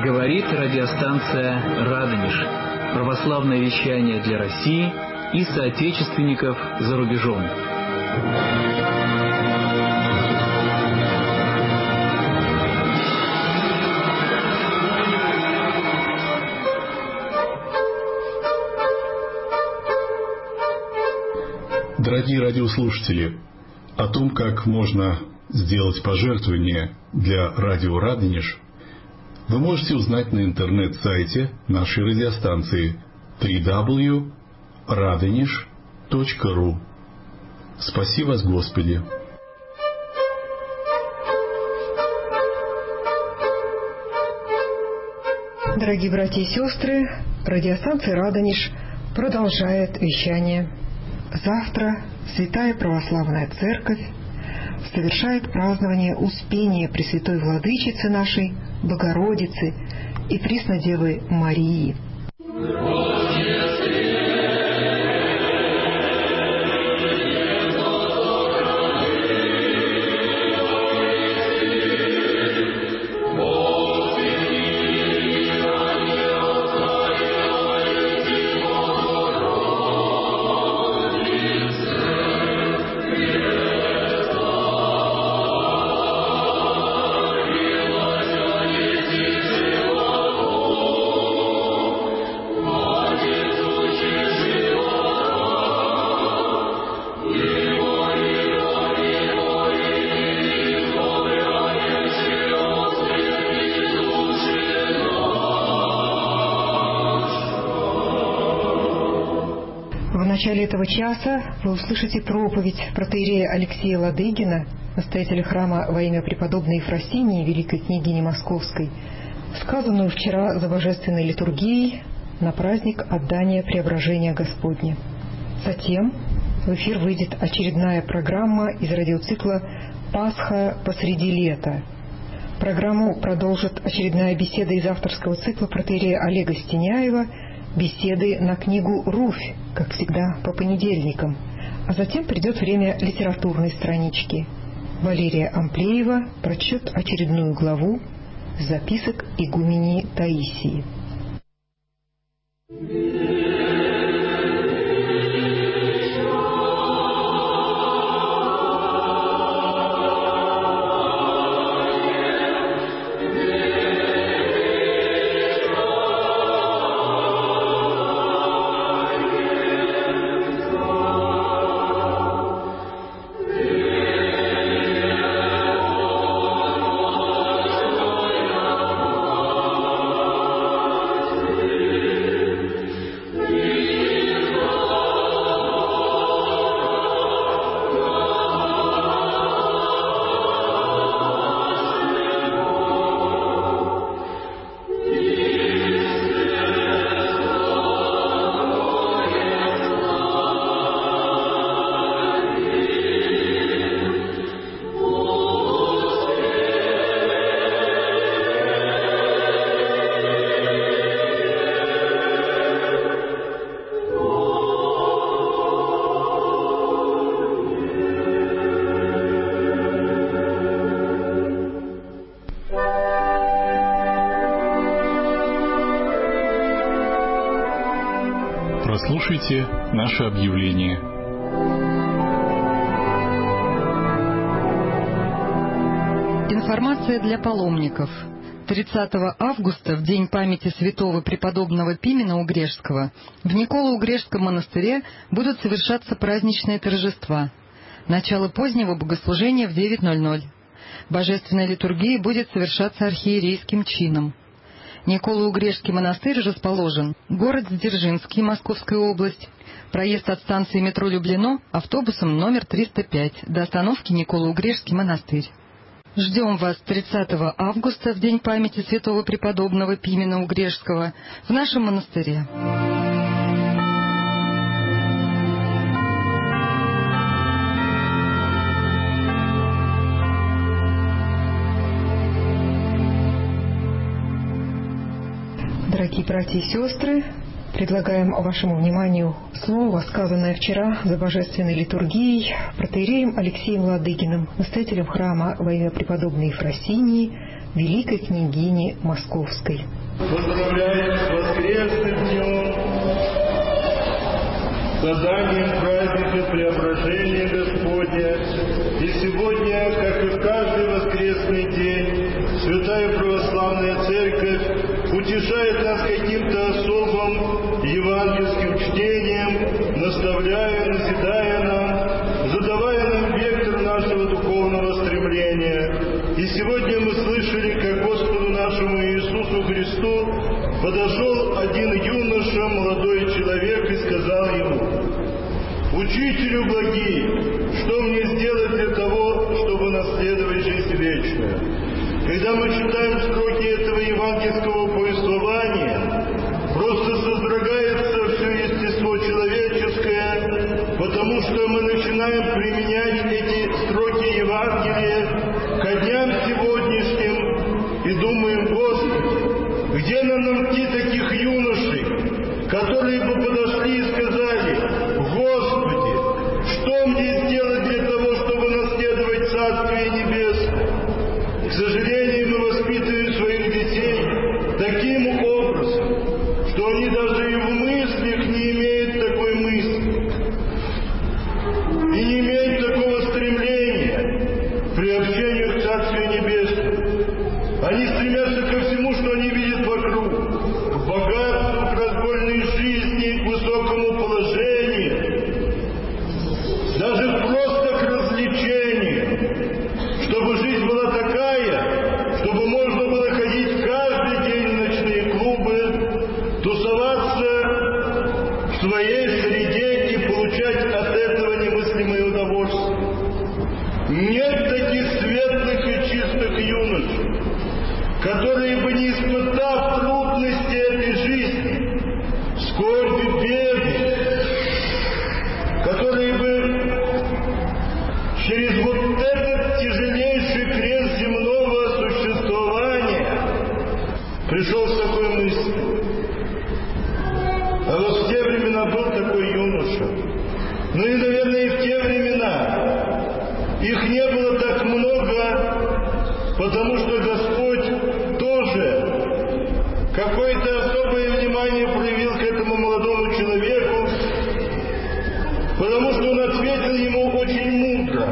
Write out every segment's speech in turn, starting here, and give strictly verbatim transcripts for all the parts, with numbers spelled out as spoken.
Говорит радиостанция «Радонеж». Православное вещание для России и соотечественников за рубежом. Дорогие радиослушатели, о том, как можно сделать пожертвование для радио «Радонеж», вы можете узнать на интернет-сайте нашей радиостанции дабл ю дабл ю дабл ю точка радонеж точка ру. Спаси вас, Господи! Дорогие братья и сестры, радиостанция «Радонеж» продолжает вещание. Завтра Святая Православная Церковь совершает празднование Успения Пресвятой Владычицы нашей, Богородицы и Преснодевы Марии. В начале этого часа вы услышите проповедь протоиерея Алексея Ладыгина, настоятеля храма во имя преподобной Ефросинии, великой княгини Московской, сказанную вчера за божественной литургией на праздник отдания Преображения Господня. Затем в эфир выйдет очередная программа из радиоцикла «Пасха посреди лета». Программу продолжит очередная беседа из авторского цикла протоиерея Олега Стеняева «Беседы на книгу Руфь», как всегда, по понедельникам. А затем придет время литературной странички. Валерия Амплеева прочтет очередную главу записок игуменьи Таисии. Прослушайте наше объявление. Информация для паломников. тридцатого августа, в день памяти святого преподобного Пимена Угрешского, в Николо-Угрешском монастыре будут совершаться праздничные торжества. Начало позднего богослужения в девять ноль ноль. Божественная литургия будет совершаться архиерейским чином. Николо-Угрешский монастырь расположен город Дзержинский, Московская область. Проезд от станции метро Люблино автобусом номер триста пять до остановки Николо-Угрешский монастырь. Ждем вас тридцатого августа, в день памяти святого преподобного Пимена Угрешского, в нашем монастыре. Дорогие братья и сестры, предлагаем вашему вниманию слово, сказанное вчера за божественной литургией протоиереем Алексеем Ладыгиным, настоятелем храма во имя преподобной Ефросинии, великой княгини Московской. Поздравляем с воскресным днем, созданием праздника Преображения Господня. И сегодня, как и в каждый воскресный день, Святая Православная Церковь утешает нас каким-то особым евангельским чтением, наставляя, назидая нам, задавая нам вектор нашего духовного стремления. И сегодня мы слышали, как Господу нашему Иисусу Христу подошел один юноша, молодой человек, и сказал ему: «Учителю благий, что мне сделать для того, чтобы наследовать жизнь вечную?» Когда мы читаем строки этого евангельского повествования, просто содрогается все естество человеческое, потому что мы начинаем применять эти строки Евангелия ко дням сегодняшним и думаем: Господи, где нам найти таких юношей, которые бы подошли и сказали: Господи, что мне сделать для того, чтобы наследовать Царствие Небесное? К сожалению, мы воспитываем своих детей таким образом, что они даже и в мыслях не имеют такой мысли и не имеют такого стремления к приобщению к Царствию Небесному. Они стремятся ко всему, что они видят вокруг, к богатству, к разгульной жизни, к высокому положению, даже просто к развлечению, чтобы жизнь была такая, чтобы можно было ходить каждый день в ночные клубы, тусоваться в своей среде и получать от этого немыслимое удовольствие. Нет таких светлых и чистых юношей, которые бы, не испытав трудности этой жизни, скорби, беды, которые бы через вот этот тяжелейший крест земного существования пришел с такой мыслью. А вот в те времена был такой юноша. Ну и, наверное, и в те времена их не было так много, потому что Господь тоже какое-то особое внимание проявил к этому молодому человеку, потому что он ответил ему очень мудро.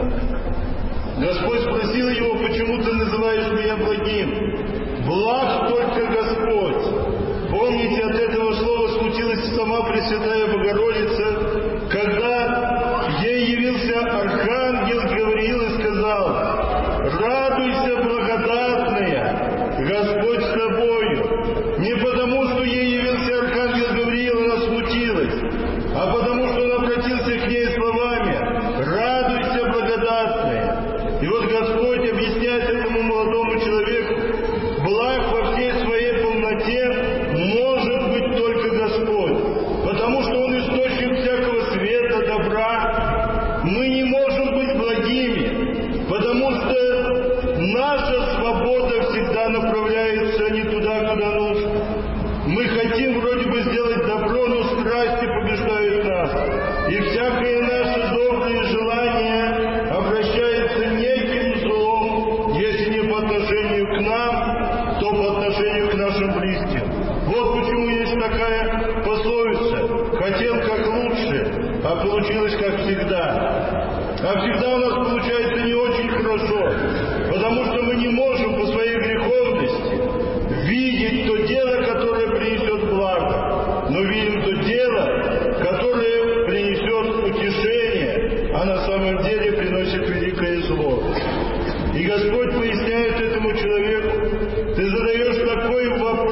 Господь спросил его: почему ты называешь меня благим? Благ только Господь. Помните, от этого слова смутилась сама Пресвятая Богородица, когда ей явился архангел Гавриил и сказал: радуйся, благодатная, Господь с тобою. Не потому, что ей явился архангел Гавриил, она смутилась, а потому, что он обратился к ней словами: радуйся, благодатная. И вот Господь объясняет этому молодому человеку: благ во всей своей полноте может быть только Господь, потому что Он источник всякого света, добра. Мы не можем быть благими, потому что наша свобода всегда направляется не туда, куда нужно. Мы хотим вроде бы сделать добро, но страсти побеждают нас, и всякое наше доброе желание обращается неким злом, если не по отношению к нам, то по отношению к нашим близким. Вот почему есть такая пословица: хотел как лучше, а получилось как всегда. А всегда у нас получается не очень хорошо, потому что мы не можем по своей греховности видеть то дело, которое принесет благо, но видим то дело, которое принесет утешение, а на самом деле приносит великое зло. И Господь поясняет этому человеку: ты задаешь такой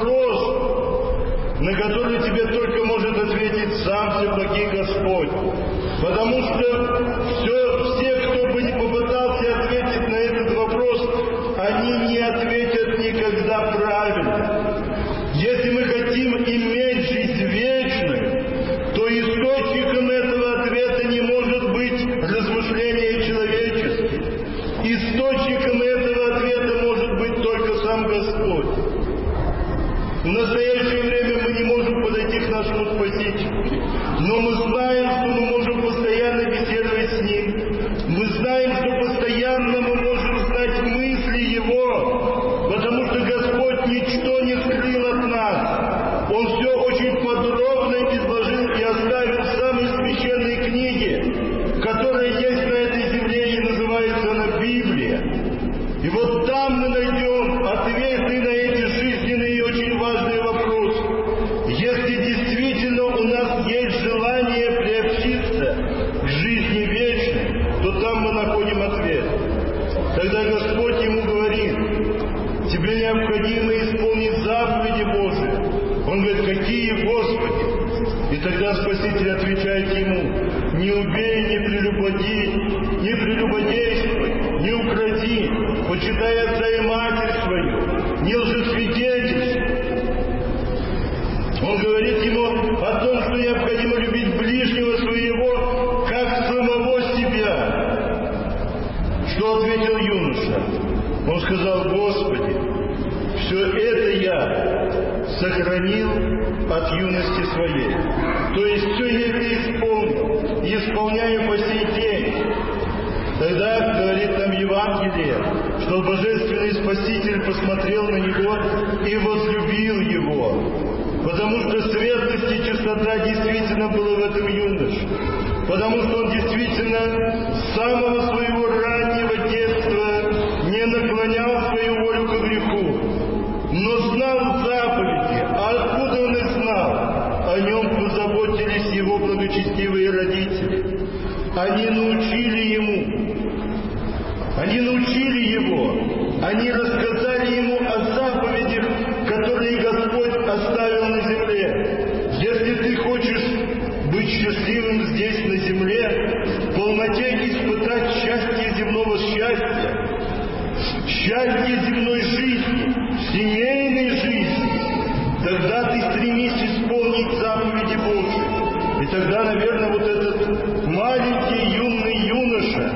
вопрос, на который тебе только может ответить сам Всеблагий Господь. Потому что все, все, кто бы не попытался ответить на этот вопрос, они не ответят никогда правильно. Если мы хотим иметь жизнь вечную, то источником этого ответа не может быть размышление человеческое. Источником этого ответа может быть только сам Господь. В настоящее время мы не можем подойти к нашему Спасителю, но мы знаем, что мы можем постоянно беседовать с Ним. Мы знаем, что постоянно мы можем знать мысли Его, потому что Господь ничто не скрыл от нас. Он говорит: какие, Господи? И тогда Спаситель отвечает ему: не убей, не прелюбоди, не прелюбодействуй, не укради, почитай отца и матерь свою, не лжесвидетельствуй. Он говорит ему о том, что необходимо любить ближнего своего, как самого себя. Что ответил юноша? Он сказал: Господи, все это я сохранил от юности своей. То есть все я это исполнил и исполняю по сей день. Тогда говорит нам Евангелие, что Божественный Спаситель посмотрел на него и возлюбил его, потому что светлость и чистота действительно была в этом юноше, потому что он действительно с самого своего раннего детства не наклонял свою волю к греху, но знал заповеди. А откуда он их знал? О нем позаботились его благочестивые родители. Они научили ему, они научили его, они рассказали ему о заповедях, которые Господь оставил на земле. Если ты хочешь быть счастливым здесь на земле, в полноте испытать счастье земного счастья, счастье земной жизни, семейной жизни, тогда ты стремись исполнить заповеди Божьи. И тогда, наверное, вот этот маленький юный юноша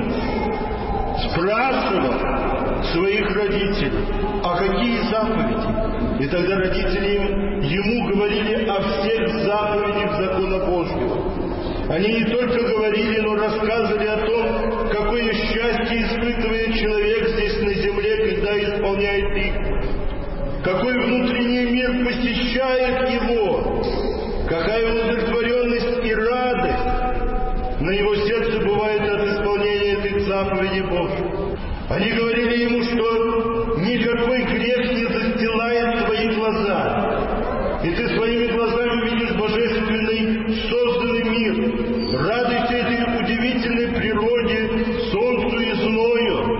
спрашивал своих родителей: а какие заповеди? И тогда родители ему говорили о всех заповедях закона Божьего. Они не только говорили, но рассказывали о том, какое счастье испытывает человек здесь на земле, когда исполняет их, какой внутренний мир посещает его, какая удовлетворенность и радость на его сердце бывает от исполнения этой заповеди Божьей. Они говорили ему, что никакой грех не застилает твои глаза, и ты своими глазами видишь божественный созданный мир. Радуйся этой удивительной природе, солнцу и зною,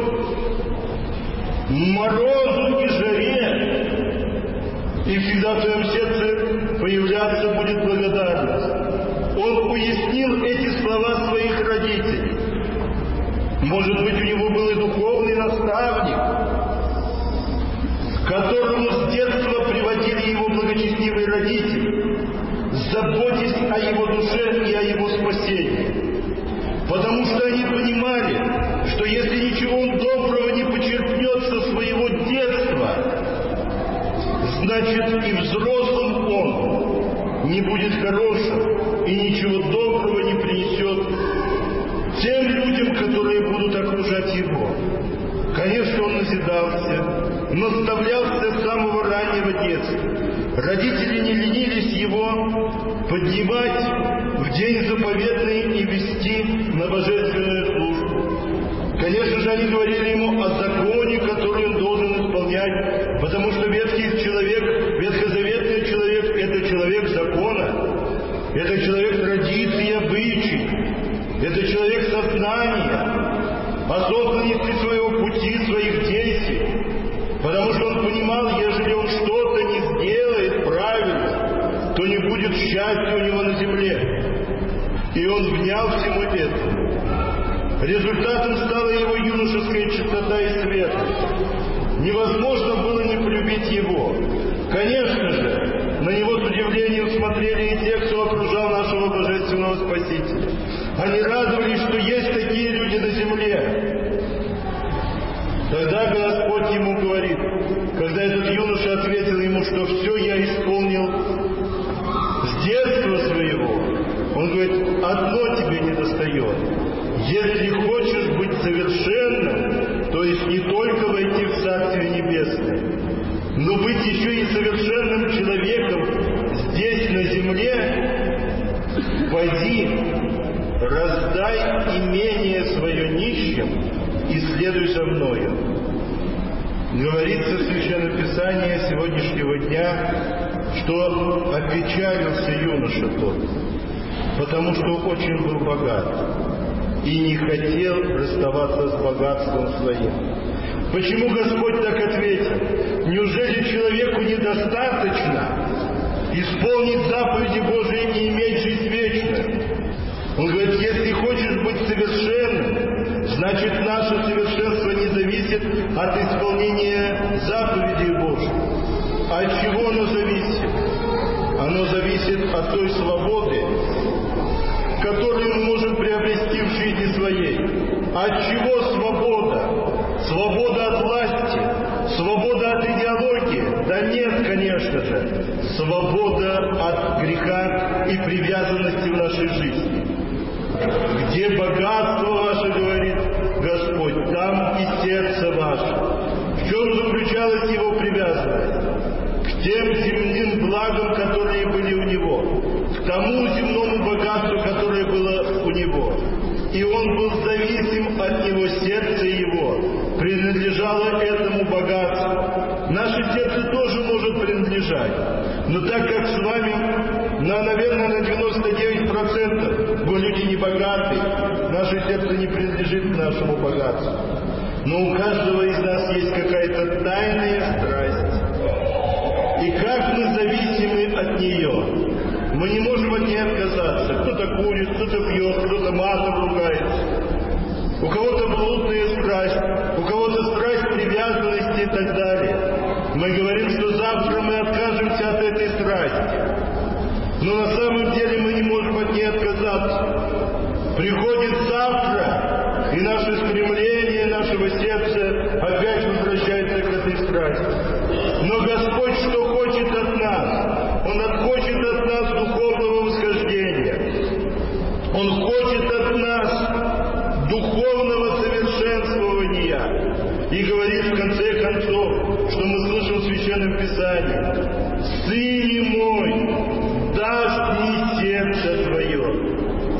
морозу и жаре, и всегда в твоем сердце появляться будет благодарность. Он уяснил эти слова своих родителей. Может быть, у него был и духовный наставник, к которому с детства приводили его благочестивые родители, заботясь о его душе и о его спасении. Потому что они понимали, что если ничего он доброго не почерпнет со своего детства, значит и взрослым он не будет хорошим и ничего доброго не принесет тем людям, которые будут окружать его. Конечно, он назидался, наставлялся с самого раннего детства. Родители не ленились его поднимать в день заповедный и вести на божественную службу. Конечно же, они говорили ему о законе, который он должен исполнять, потому что ветхий человек, ветхозаветный человек – это человек закона, это человек традиций и обычаев, это человек сознания, осознанности своего пути, своих действий, потому что он понимал, ежели он что-то не сделает правильно, то не будет счастья у него на земле. И он внял всему этому. Результатом стала его юношеская чистота и светлость. Невозможно было не полюбить его. Конечно же, на него с удивлением смотрели и те, кто окружал нашего Божественного Спасителя. Они радовались, что есть такие люди на земле. Тогда Господь ему говорит, когда этот юноша ответил ему, что все я исполнил с детства своего, он говорит: одно тебе недостает. Если хочешь быть совершенным, то есть не только войти в Царствие Небесное, но быть еще и совершенным человеком здесь на земле, пойди, раздай имение свое нищим и следуй за мною. Говорится в Священном Писании сегодняшнего дня, что опечалился юноша тот, потому что очень был богат и не хотел расставаться с богатством своим. Почему Господь так ответил? Неужели человеку недостаточно из той свободы, которую мы можем приобрести в жизни своей. От чего свобода? Свобода от власти? Свобода от идеологии? Да нет, конечно же. Свобода от греха и привязанности в нашей жизни. Где богатство ваше, говорит Господь, там и сердце ваше. В чем заключалась его привязанность? К тем земным благам, которые были у него, к тому земному богатству, которое было у него. И он был зависим от него, сердце его принадлежало этому богатству. Наше сердце тоже может принадлежать, но так как с вами, на, наверное, на девяносто девять процентов вы люди не богатые, наше сердце не принадлежит к нашему богатству. Но у каждого из нас есть какая-то тайная страсть. И как мы зависимы от нее. Мы не можем от нее отказаться. Кто-то курит, кто-то пьет, кто-то матом ругается. У кого-то блудная страсть, у кого-то страсть привязанности и так далее. Мы говорим, что завтра мы откажемся от этой страсти. Но на самом деле мы не можем от нее отказаться. Приходит завтра, и наше стремление нашего сердца опять возвращается к этой страсти. Но Господь что хочет от нас? Он хочет от нас духовного восхождения. Он хочет от нас духовного совершенствования. И говорит в конце концов, что мы слышим в Священном Писании: «Сыне мой, даст мне сердце твое».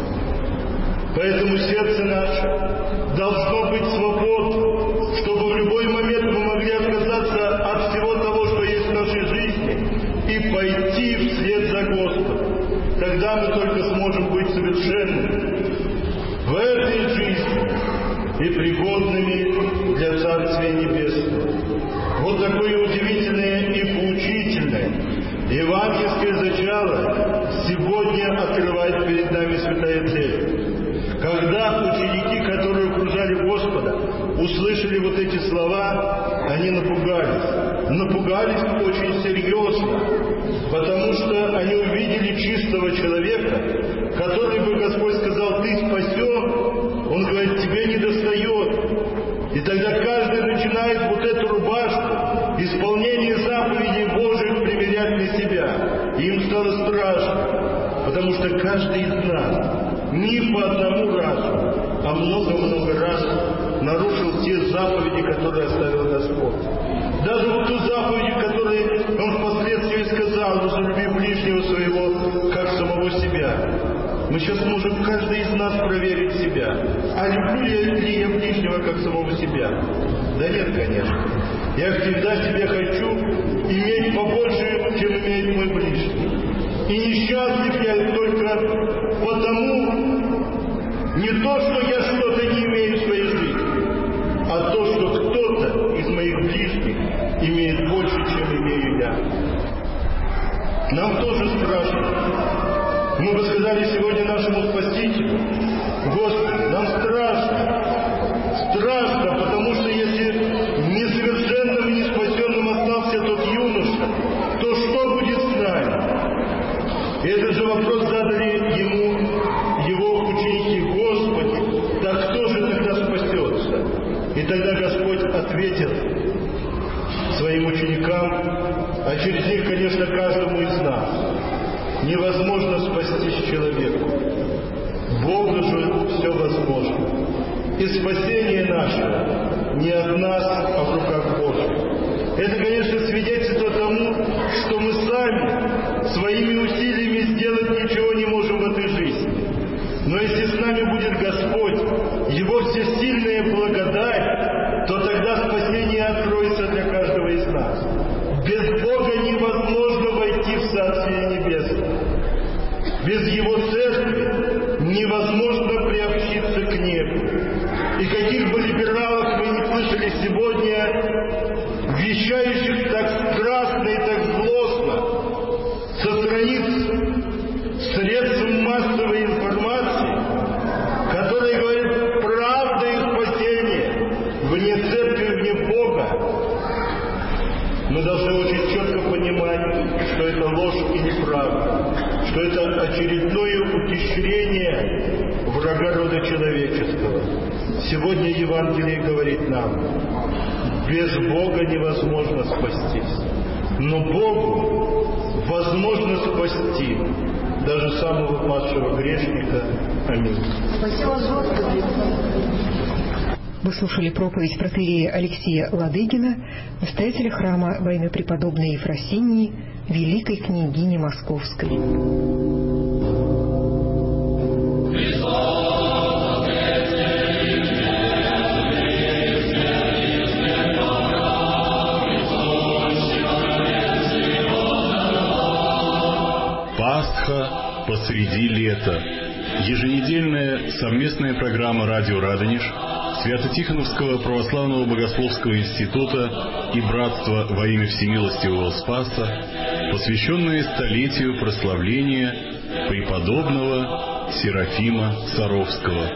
Поэтому сердце наше должно быть свободно, чтобы в любой момент мы могли отказаться от всего того, что есть в нашей жизни, и пойти вслед за Господом. Тогда мы только сможем быть совершенными в этой жизни и пригодными для Царствия Небесного. Вот такое удивительное и поучительное евангельское зачало сегодня открывает перед нами Святая Церковь. Когда ученики, которые окружали Господа, услышали вот эти слова, они напугались. Напугались очень серьезно, потому что они увидели чистого человека, который бы Господь сказал: «Ты спасен», он говорит: «Тебе не достает». И тогда каждый начинает вот эту рубашку, исполнение заповедей Божьих, примерять на себя. И им стало страшно, потому что каждый из нас не по одному разу, а много-много раз нарушил те заповеди, которые оставил Господь. Даже вот ту заповедь, которую Он впоследствии сказал: «Возлюби ближнего своего, как самого себя». Мы сейчас можем каждый из нас проверить себя. А люблю ли я ближнего, как самого себя? Да нет, конечно. Я всегда себе хочу иметь побольше, чем имеет мой ближний. И несчастлив я только потому, не то, что я что-то не имею в своей жизни, а то, что кто-то из моих ближних имеет больше, чем имею я. Нам тоже страшно. Мы бы сказали сегодня нашему Спасителю: «Господи, нам страшно, страшно, потому что если несовершенным и неспасенным остался тот юноша, то что будет с нами?» И этот же вопрос задали ему его ученики: «Господи, так кто же тогда спасется?» И тогда Господь ответил своим ученикам, а через них, конечно, каждому из нас: невозможно спастись человеку. Богу же все возможно. И спасение наше не от нас, а в руках Божьих. Это, конечно, свидетельство тому, что мы сами своими усилиями сделать ничего не можем в этой жизни. Но если с нами будет Господь, Его всесильная благодать, то тогда спасение откроется для каждого из нас. Без Бога невозможно войти в Царствие Небесное. Без Его церкви невозможно приобщиться к небу. И каких бы либералов мы не слышали сегодня, вещающих так страстно и так злостно со страниц средств массовой информации, которые говорят: правда и спасение вне церкви, вне Бога, мы должны очень или правда, что это очередное ухищрение врага рода человеческого. Сегодня Евангелие говорит нам: без Бога невозможно спастись, но Богу возможно спасти даже самого падшего грешника. Аминь. Вы слушали проповедь протоиерея Алексея Ладыгина, настоятеля храма во имя преподобной Ефросинии, великой княгини Московской. Пасха посреди лета. Еженедельная совместная программа «Радио Радонеж», Свято-Тихоновского православного богословского института и Братства во имя Всемилостивого Спаса, посвященная столетию прославления преподобного Серафима Саровского.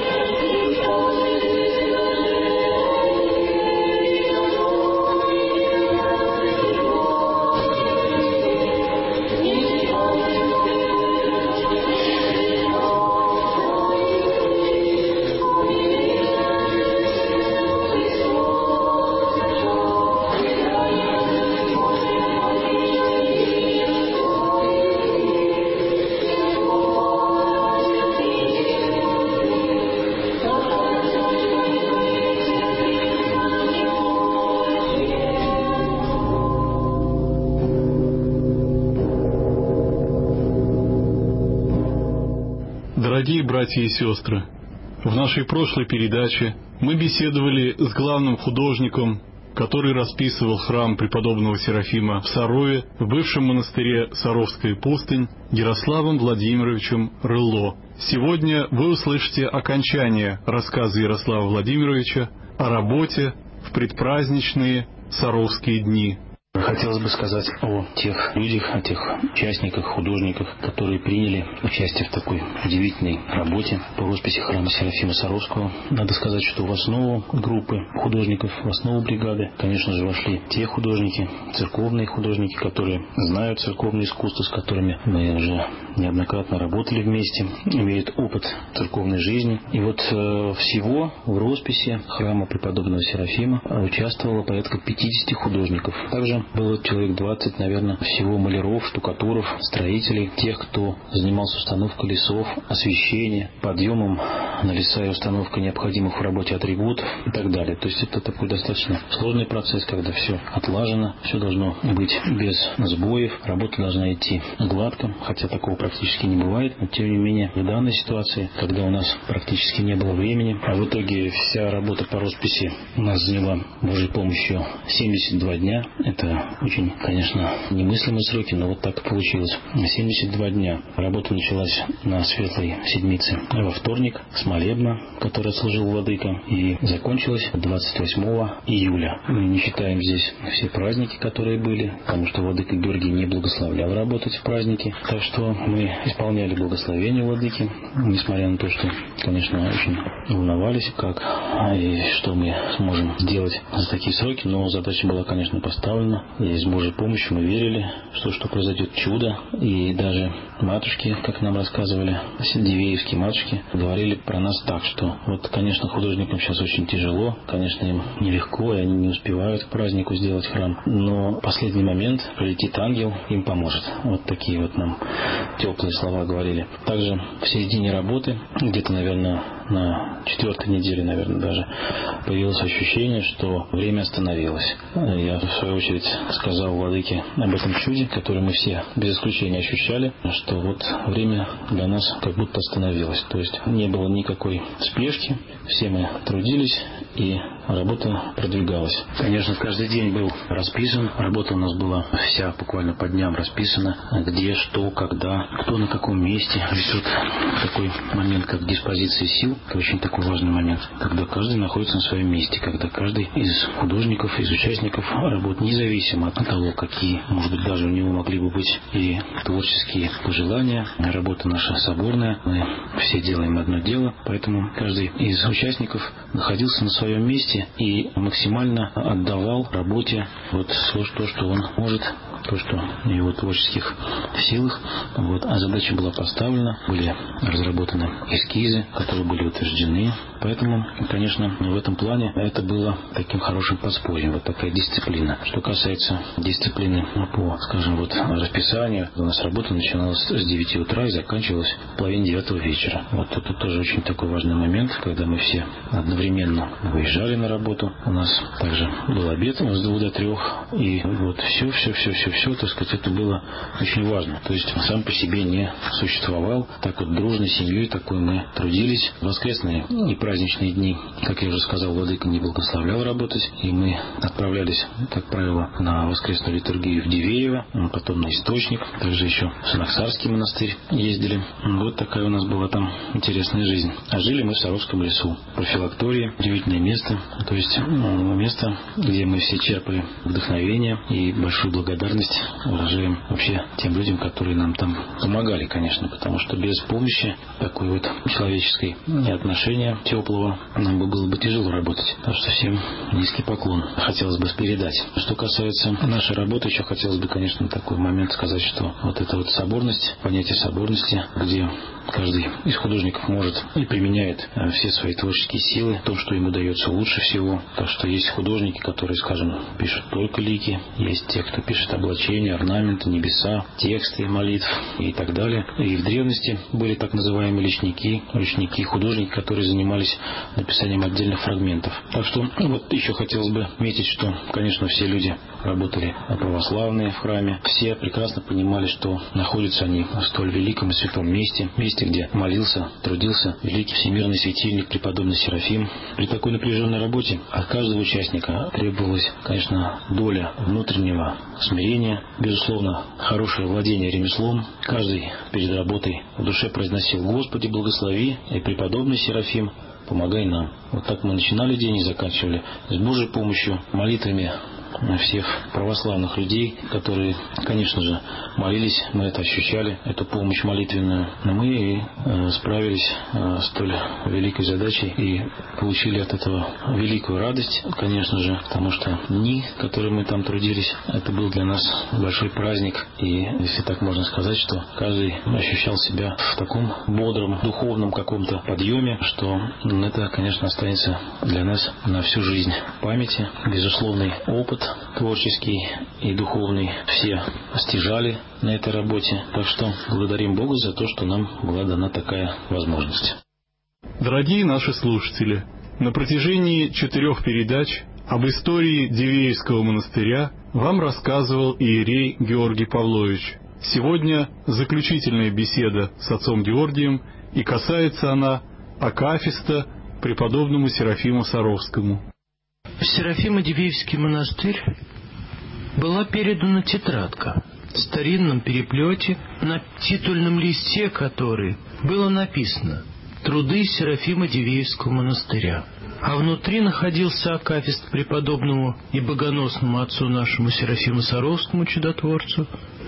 Дорогие братья и сестры, в нашей прошлой передаче мы беседовали с главным художником, который расписывал храм преподобного Серафима в Сарове, в бывшем монастыре Саровская пустынь, Ярославом Владимировичем Рыло. Сегодня вы услышите окончание рассказа Ярослава Владимировича о работе в предпраздничные Саровские дни. Хотелось бы сказать о тех людях, о тех участниках, художниках, которые приняли участие в такой удивительной работе по росписи храма Серафима Саровского. Надо сказать, что в основу группы художников, в основу бригады, конечно же, вошли те художники, церковные художники, которые знают церковное искусство, с которыми мы уже неоднократно работали вместе, имеют опыт церковной жизни. И вот э, всего в росписи храма преподобного Серафима участвовало порядка пятидесяти художников. Также было человек двадцать, наверное, всего маляров, штукатуров, строителей, тех, кто занимался установкой лесов, освещением, подъемом на леса и установкой необходимых в работе атрибутов и так далее. То есть это такой достаточно сложный процесс, когда все отлажено, все должно быть без сбоев, работа должна идти гладко, хотя такого практически не бывает. Но тем не менее, в данной ситуации, когда у нас практически не было времени, а в итоге вся работа по росписи у нас заняла Божьей помощью семьдесят два дня. Это очень, конечно, немыслимые сроки, но вот так и получилось. семьдесят два дня. Работа началась на Светлой Седмице во вторник с молебна, который отслужил владыка, и закончилась двадцать восьмого июля. Мы не считаем здесь все праздники, которые были, потому что владыка Георгий не благословлял работать в праздники. Так что мы исполняли благословение владыки, несмотря на то, что, конечно, очень волновались, как и что мы сможем сделать за такие сроки, но задача была, конечно, поставлена. И с Божьей помощью мы верили, что, что произойдет чудо. И даже матушки, как нам рассказывали, дивеевские матушки, говорили про нас так, что вот, конечно, художникам сейчас очень тяжело, конечно, им нелегко, и они не успевают к празднику сделать храм, но в последний момент прилетит ангел, им поможет. Вот такие вот нам теплые слова говорили. Также в середине работы, где-то, наверное, на четвертой неделе, наверное, даже, появилось ощущение, что время остановилось. Я, в свою очередь, сказал владыке об этом чуде, которое мы все без исключения ощущали, что вот время для нас как будто остановилось. То есть не было никакой спешки, все мы трудились, и работа продвигалась. Конечно, каждый день был расписан, работа у нас была вся буквально по дням расписана, где, что, когда, кто на каком месте. Ведь вот такой момент, как диспозиция сил, это очень такой важный момент, когда каждый находится на своем месте, когда каждый из художников, из участников работ, независимо от того, какие, может быть, даже у него могли бы быть и творческие пожелания. Работа наша соборная, мы все делаем одно дело, поэтому каждый из участников находился на своем месте и максимально отдавал работе вот то, что он может то, что в его творческих силах. Вот. А задача была поставлена, были разработаны эскизы, которые были утверждены. Поэтому, конечно, в этом плане это было таким хорошим подспорьем, вот такая дисциплина. Что касается дисциплины по, скажем, вот расписанию, у нас работа начиналась с девяти утра и заканчивалась в половине девятого вечера. Вот это тоже очень такой важный момент, когда мы все одновременно выезжали на работу. У нас также был обед с двух до трех. И вот все, все, все, все, все, так сказать, это было очень важно. То есть сам по себе не существовал. Так вот дружной семьей такой мы трудились. Воскресные и праздничные дни, как я уже сказал, владыка не благословлял работать. И мы отправлялись, как правило, на воскресную литургию в Дивеево, потом на Источник. Также еще в Санаксарский монастырь ездили. Вот такая у нас была там интересная жизнь. А жили мы в Саровском лесу. Профилактории, удивительное место. То есть место, где мы все черпали вдохновение и большую благодарность выражаем вообще тем людям, которые нам там помогали, конечно, потому что без помощи такой вот человеческой и отношения теплого нам бы было бы тяжело работать. Так что всем низкий поклон хотелось бы передать. Что касается нашей работы, еще хотелось бы, конечно, такой момент сказать, что вот эта вот соборность, понятие соборности, где каждый из художников может и применяет все свои творческие силы, то, что ему дается лучше всего. Так что есть художники, которые, скажем, пишут только лики, есть те, кто пишет облачения, орнаменты, небеса, тексты молитв и так далее. И в древности были так называемые личники, личники, художники, которые занимались написанием отдельных фрагментов. Так что вот еще хотелось бы отметить, что, конечно, все люди работали православные в храме. Все прекрасно понимали, что находятся они в столь великом и святом месте, месте, где молился, трудился великий всемирный светильник преподобный Серафим. При такой напряженной работе от каждого участника требовалась, конечно, доля внутреннего смирения, безусловно, хорошее владение ремеслом. Каждый перед работой в душе произносил: «Господи, благослови, и преподобный Серафим, помогай нам». Вот так мы начинали день и заканчивали с Божьей помощью, молитвами всех православных людей, которые, конечно же, молились, мы это ощущали, эту помощь молитвенную. Но мы и э, справились э, с столь великой задачей и получили от этого великую радость, конечно же, потому что дни, которые мы там трудились, это был для нас большой праздник. И, если так можно сказать, что каждый ощущал себя в таком бодром, духовном каком-то подъеме, что это, конечно, останется для нас на всю жизнь в памяти. Безусловный опыт творческий и духовный все стяжали на этой работе. Так что благодарим Бога за то, что нам была дана такая возможность. Дорогие наши слушатели, на протяжении четырех передач об истории Дивеевского монастыря вам рассказывал иерей Георгий Павлович. Сегодня заключительная беседа с отцом Георгием, и касается она акафиста преподобному Серафиму Саровскому. В Серафимо-Дивеевский монастырь была передана тетрадка в старинном переплете, на титульном листе которой было написано «Труды Серафима-Дивеевского монастыря». А внутри находился акафист преподобному и богоносному отцу нашему Серафиму Саровскому, чудотворцу,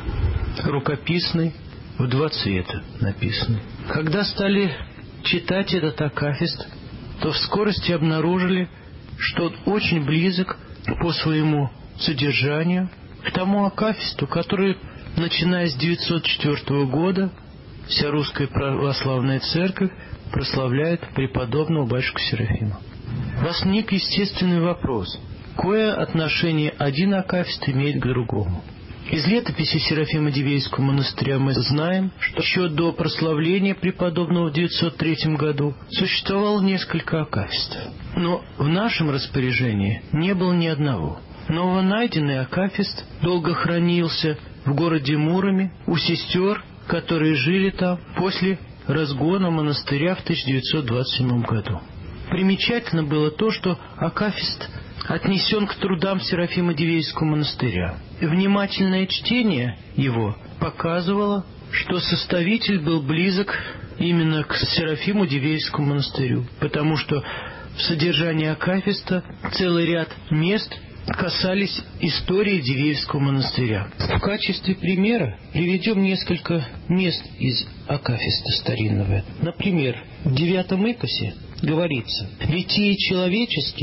рукописный, в два цвета написанный. Когда стали читать этот акафист, то в скорости обнаружили, что он очень близок по своему содержанию к тому акафисту, который, начиная с девятьсот четвёртого года, вся русская православная церковь прославляет преподобного батюшку Серафима. Возник естественный вопрос: какое отношение один акафист имеет к другому? Из летописи Серафимо-Дивеевского монастыря мы знаем, что еще до прославления преподобного в девятьсот третьем году существовало несколько акафистов. Но в нашем распоряжении не было ни одного. Новонайденный акафист долго хранился в городе Муроме у сестер, которые жили там после разгона монастыря в тысяча девятьсот двадцать седьмом году. Примечательно было то, что акафист отнесен к трудам Серафимо-Дивеевского монастыря. Внимательное чтение его показывало, что составитель был близок именно к Серафиму-Дивеевскому монастырю, потому что в содержании акафиста целый ряд мест касались истории Дивеевского монастыря. В качестве примера приведем несколько мест из акафиста старинного. Например, в девятом икосе говорится: «Витии человеческие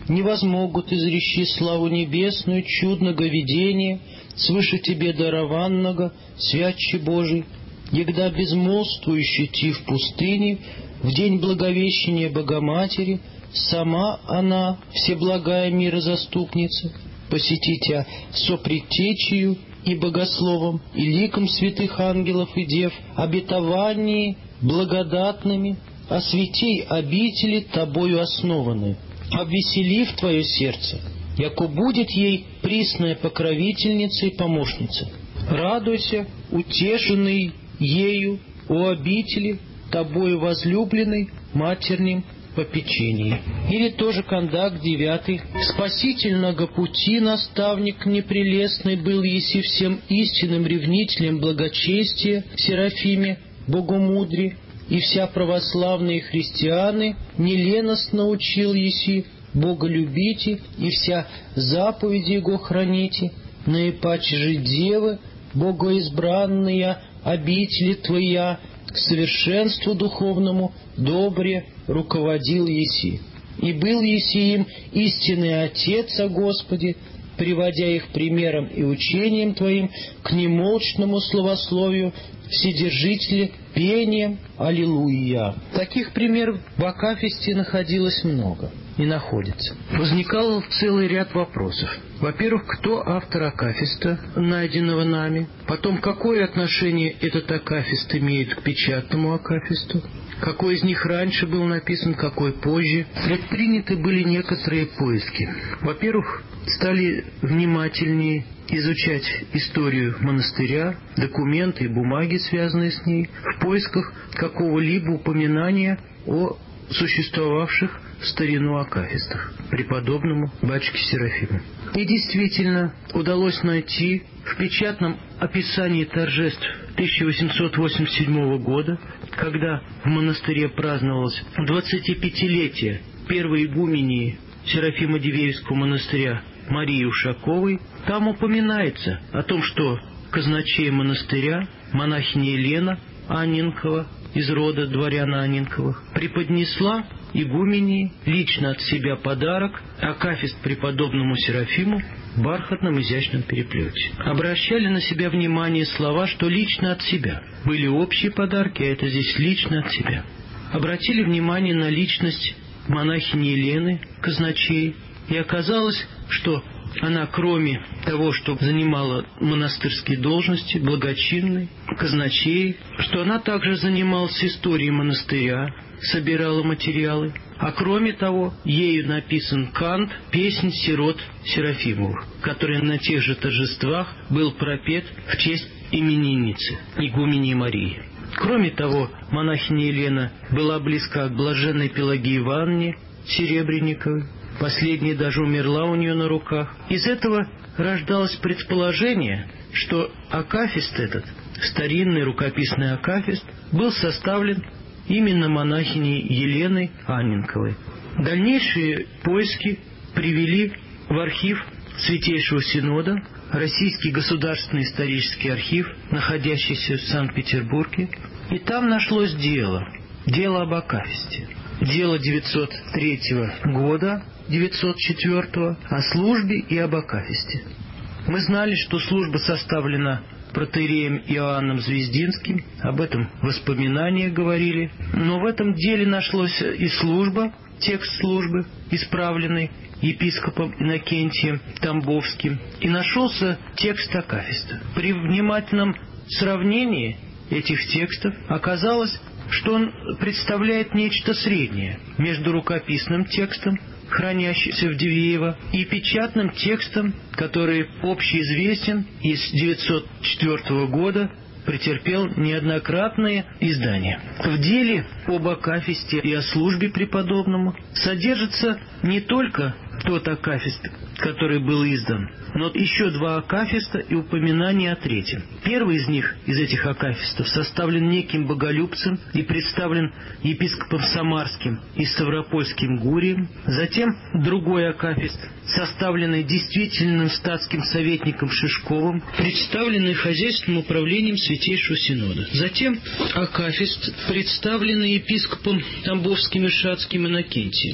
не возмогут изрещи славу небесную, чудного видения, свыше тебе дарованного, святче Божий, егда безмолвствующий ти в пустыне, в день благовещения Богоматери, сама она, всеблагая мирозаступница, посетитя сопредтечию и богословом, и ликом святых ангелов и дев, обетовании благодатными, освети обители тобою основанные, обвеселив твое сердце, яко будет ей присная покровительница и помощница. Радуйся, утешенный ею, о обители, тобою возлюбленной, матерним попечении. Или тоже кондак девятый. Спасительного пути наставник непрелестный был, еси всем истинным ревнителем благочестия, Серафиме, Богомудре, и вся православные христианы неленост научил еси, Бога любите, и вся заповеди Его храните, наипаче же девы, богоизбранные обители Твоя, к совершенству духовному добре руководил еси. И был еси им истинный Отец о Господе, приводя их примером и учением Твоим к немолчному словословию, вседержители пением «Аллилуйя». Таких примеров в акафисте находилось много и находится. Возникал целый ряд вопросов. Во-первых, кто автор акафиста, найденного нами? Потом, какое отношение этот акафист имеет к печатному акафисту? Какой из них раньше был написан, какой позже? Предприняты были некоторые поиски. Во-первых, стали внимательнее изучать историю монастыря, документы и бумаги, связанные с ней, в поисках какого-либо упоминания о существовавших в старину акафистах преподобному батюшке Серафиму. И действительно удалось найти в печатном описании торжеств тысяча восемьсот восемьдесят седьмого года, когда в монастыре праздновалось двадцатипятилетие первой игумении Серафимо-Дивеевского монастыря Марии Ушаковой, там упоминается о том, что казначей монастыря, монахиня Елена Анненкова, из рода дворян Анненковых, преподнесла игумении лично от себя подарок акафист преподобному Серафиму в бархатном изящном переплете. Обращали на себя внимание слова, что лично от себя. Были общие подарки, а это здесь лично от себя. Обратили внимание на личность монахини Елены, казначей, и оказалось, что она, кроме того, что занимала монастырские должности, благочинной, казначей, что она также занималась историей монастыря, собирала материалы, а кроме того, ею написан кант «Песнь сирот Серафимовых», который на тех же торжествах был пропет в честь именинницы, игумении Марии. Кроме того, монахиня Елена была близка к блаженной Пелагии Ивановне Серебренниковой. Последняя даже умерла у нее на руках. Из этого рождалось предположение, что акафист этот, старинный рукописный акафист, был составлен именно монахиней Еленой Анненковой. Дальнейшие поиски привели в архив Святейшего Синода, Российский государственный исторический архив, находящийся в Санкт-Петербурге, и там нашлось дело, дело об акафисте. Дело девятьсот третьего года, девятьсот четвёртого, о службе и об акафисте. Мы знали, что служба составлена протоиереем Иоанном Звездинским, об этом воспоминания говорили, но в этом деле нашлось и служба, текст службы, исправленный епископом Иннокентием Тамбовским, и нашелся текст акафиста. При внимательном сравнении этих текстов оказалось, что он представляет нечто среднее между рукописным текстом, хранящимся в Дивеево, и печатным текстом, который общеизвестен и с девятьсот четвёртого года претерпел неоднократные издания. В деле об акафисте и о службе преподобному содержится не только тот акафист, который был издан, но еще два акафиста и упоминание о третьем. Первый из них, из этих акафистов, составлен неким боголюбцем и представлен епископом Самарским и Ставропольским Гурием. Затем другой акафист, составленный действительным статским советником Шишковым, представленный хозяйственным управлением Святейшего Синода. Затем акафист, представленный епископом Тамбовским и Шацким Иннокентием.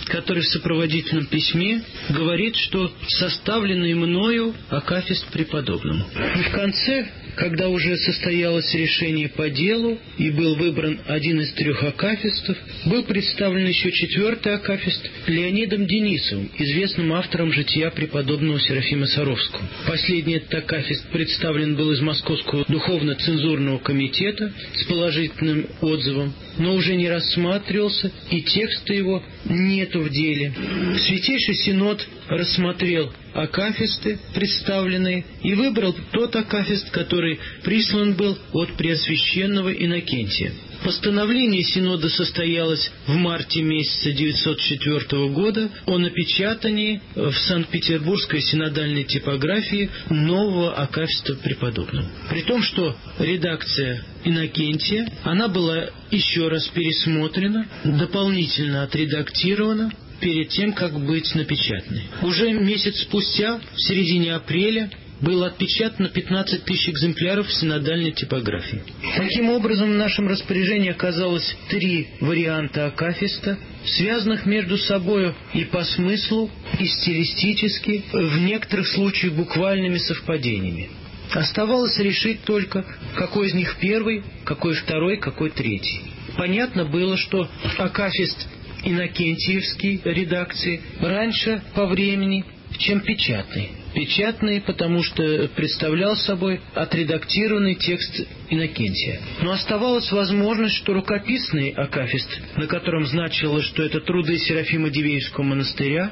который в сопроводительном письме говорит, что составленный мною акафист преподобному. И в конце, когда уже состоялось решение по делу и был выбран один из трех акафистов, был представлен еще четвертый акафист Леонидом Денисовым, известным автором жития преподобного Серафима Саровского. Последний этот акафист представлен был из Московского духовно-цензурного комитета с положительным отзывом, но уже не рассматривался, и текста его нету в деле. Святейший Синод рассмотрел акафисты, представленные, и выбрал тот акафист, который прислан был от Преосвященного Иннокентия. Постановление Синода состоялось в марте месяца девятьсот четвёртого года о напечатании в Санкт-Петербургской синодальной типографии нового акафиста преподобного. При том, что редакция Иннокентия, она была еще раз пересмотрена, дополнительно отредактирована перед тем, как быть напечатанной. Уже месяц спустя, в середине апреля, было отпечатано пятнадцать тысяч экземпляров в синодальной типографии. Таким образом, в нашем распоряжении оказалось три варианта акафиста, связанных между собой и по смыслу, и стилистически, в некоторых случаях буквальными совпадениями. Оставалось решить только, какой из них первый, какой второй, какой третий. Понятно было, что акафист иннокентиевской редакции раньше по времени, чем печатный. Печатный, потому что представлял собой отредактированный текст Иннокентия. Но оставалась возможность, что рукописный акафист, на котором значилось, что это труды Серафима Дивеевского монастыря,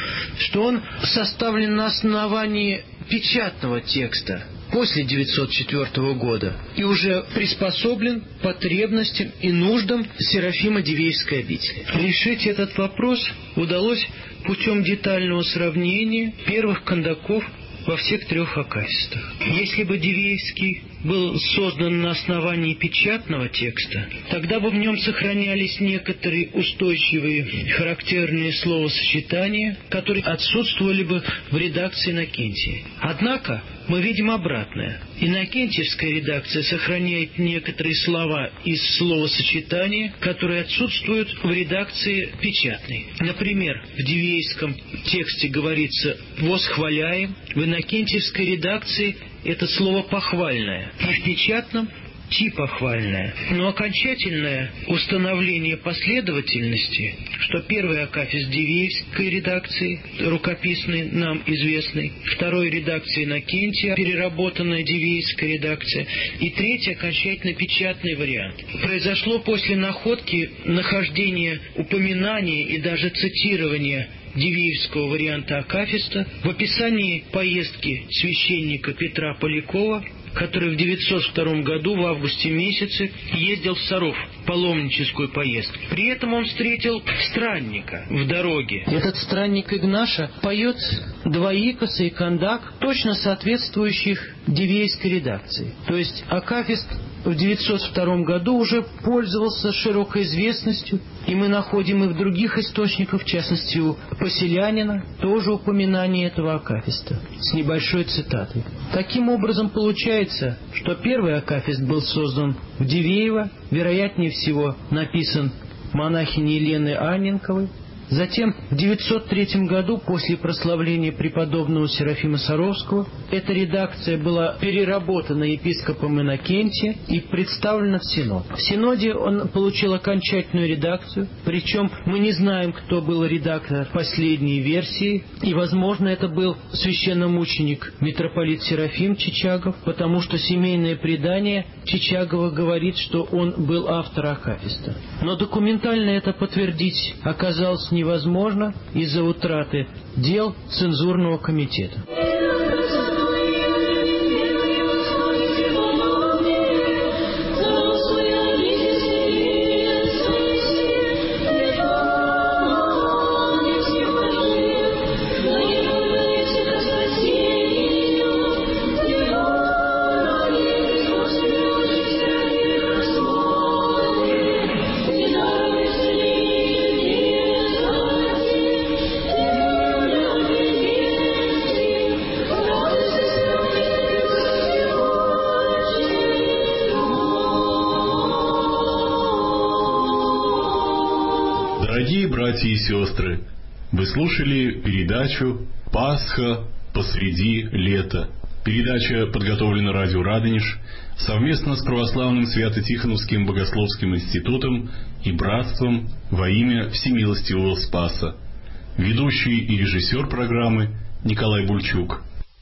что он составлен на основании печатного текста после девятьсот четвёртого года и уже приспособлен потребностям и нуждам Серафима Дивеевской обители. Решить этот вопрос удалось путем детального сравнения первых кондаков во всех трех акафистах. Если бы Дивеевский был создан на основании печатного текста, тогда бы в нем сохранялись некоторые устойчивые характерные словосочетания, которые отсутствовали бы в редакции Иннокентия. Однако мы видим обратное. Иннокентьевская редакция сохраняет некоторые слова из словосочетания, которые отсутствуют в редакции печатной. Например, в Дивеевском тексте говорится «восхваляем», в Иннокентьевской редакции это слово «похвальное», и в печатном «типохвальное». Но окончательное установление последовательности, что первый акафист Дивеевской редакции, рукописный, нам известный, второй редакции Иннокентия, переработанная Дивеевская редакция, и третий окончательно печатный вариант, произошло после находки нахождения упоминания и даже цитирования Дивеевского варианта акафиста в описании поездки священника Петра Полякова, который в девятьсот втором году в августе месяце ездил в Саров, паломническую поездку. При этом он встретил странника в дороге. Этот странник Игнаша поет два икоса и кондак, точно соответствующих Дивеевской редакции. То есть акафист в девятьсот втором году уже пользовался широкой известностью, и мы находим и в других источниках, в частности у Поселянина, тоже упоминание этого акафиста с небольшой цитатой. Таким образом, получается, что первый акафист был создан в Дивеево, вероятнее всего написан монахиней Еленой Анненковой. Затем в девятьсот третьем году, после прославления преподобного Серафима Саровского, эта редакция была переработана епископом Иннокентия и представлена в Синод. В Синоде он получил окончательную редакцию, причем мы не знаем, кто был редактор последней версии, и, возможно, это был священномученик митрополит Серафим Чичагов, потому что семейное предание Чичагова говорит, что он был автор акафиста. Но документально это подтвердить оказалось невозможно из-за утраты дел цензурного комитета. Дорогие братья и сестры, вы слушали передачу «Пасха посреди лета». Передача подготовлена радио «Радонеж» совместно с Православным Свято-Тихоновским Богословским институтом и Братством во имя Всемилостивого Спаса. Ведущий и режиссер программы Николай Бульчук.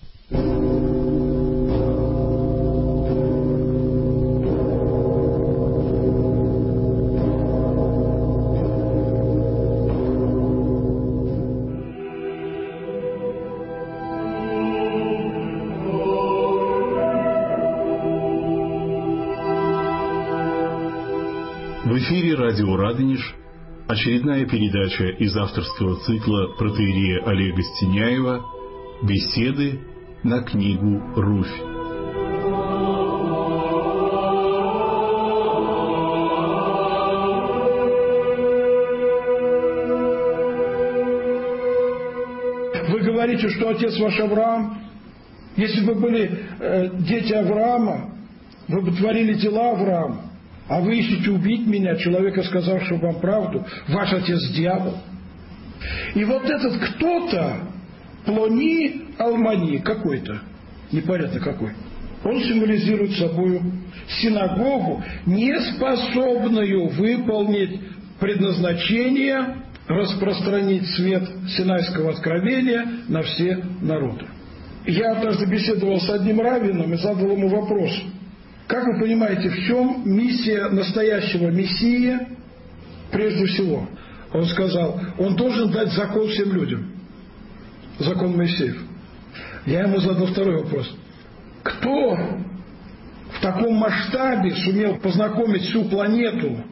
В эфире радио «Радонеж», очередная передача из авторского цикла протоиерея Олега Стеняева «Беседы на книгу Руфь». Вы говорите, что отец ваш Авраам. Если бы вы были э, дети Авраама, вы бы творили дела Авраама. А вы ищете убить меня, человека, сказавшего вам правду, ваш отец дьявол. И вот этот кто-то, Плони Алмани, какой-то, непонятно какой, он символизирует собой синагогу, не способную выполнить предназначение распространить свет Синайского откровения на все народы. Я однажды беседовал с одним раввином и задал ему вопрос. Как вы понимаете, в чем миссия настоящего Мессии прежде всего? Он сказал, он должен дать закон всем людям. Закон Моисеев. Я ему задал второй вопрос. Кто в таком масштабе сумел познакомить всю планету